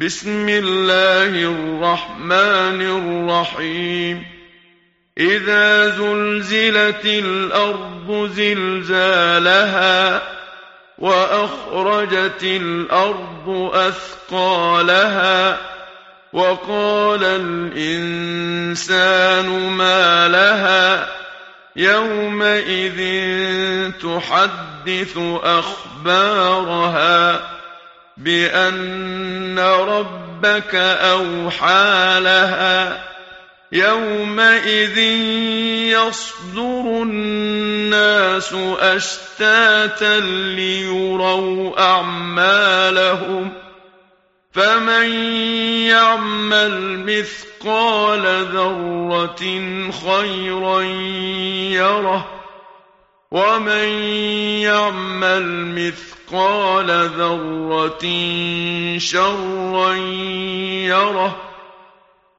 بسم الله الرحمن الرحيم إذا زلزلت الأرض زلزالها وأخرجت الأرض أثقالها وقال الإنسان ما لها يومئذ تحدث أخبارها بأن ربك أوحى لها يومئذ يصدر الناس أشتاتا ليروا أعمالهم فمن يعمل مثقال ذرة خيرا يره ومن يعمل مثقال ذرة شرا يره